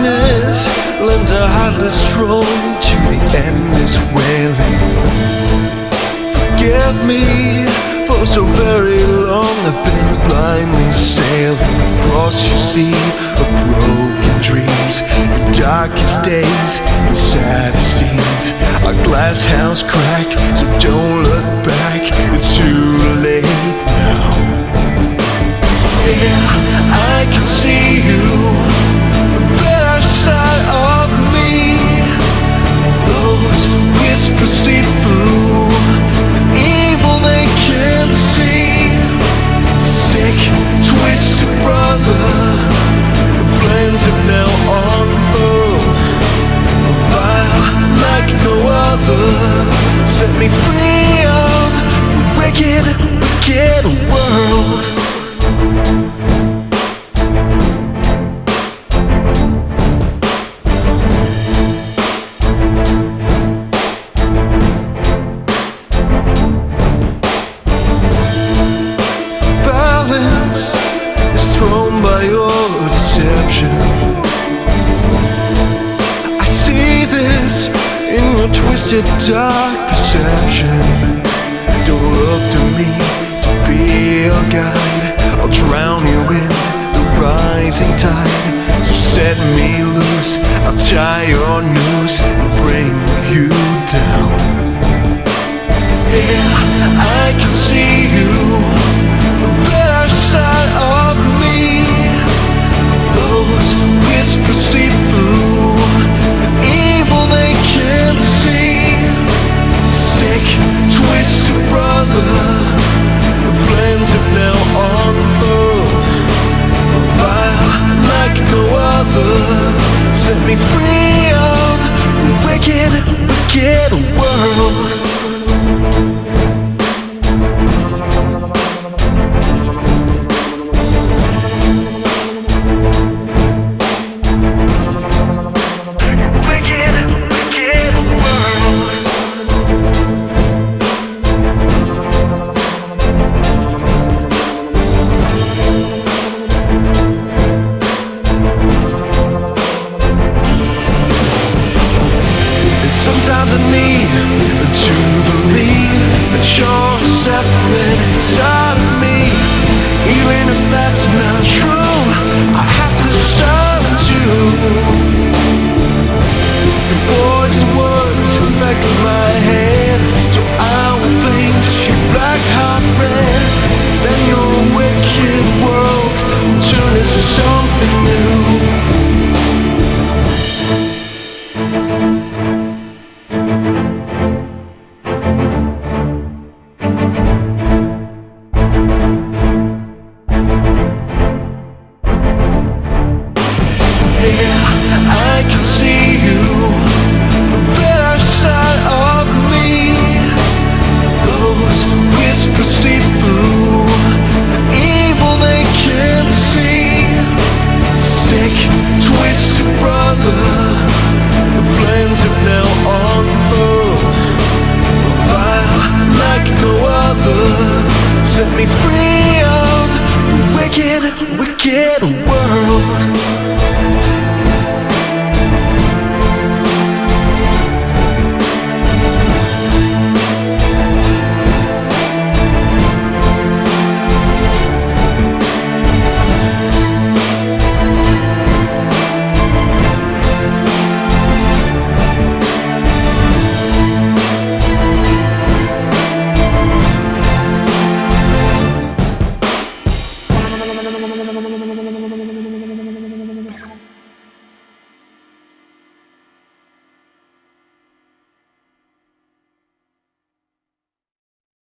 darkness lends a heartless strong to the endless wailing. Forgive me, for so very long I've been blindly sailing across your sea of broken dreams, your darkest days and saddest scenes. Our glass house cracked, so don't look back, it's too late now. Yeah, I can see you, the better side of me. Those whispers see through the evil they can't see. Sick, twisted brother, the plans have now unfurled. Vile like no other, set me free of the wicked, wicked world. Thrown by your deception, I see this in your twisted dark perception. Don't look to me to be your guide, I'll drown you in the rising tide. So set me loose, I'll tie your noose and bring you down. Yeah, I can see you, the better side of me. Those whispers see through the evil they can't see. Sick, twisted brother, the plans have now unfurled. Vile like no other, set me free of the wicked, wicked world. Sometimes I need to believe that you're a separate side of me. Even if that's not true, I have to silence you. Your poison words affect my head, so I will paint you black hot red. Then your wicked world will turn to something new. Yeah, I can see you, the better side of me. Those whispers see through the evil they can't see. Sick, twisted brother, the plans have now unfurled. Vile like no other, set me free of the wicked, wicked world.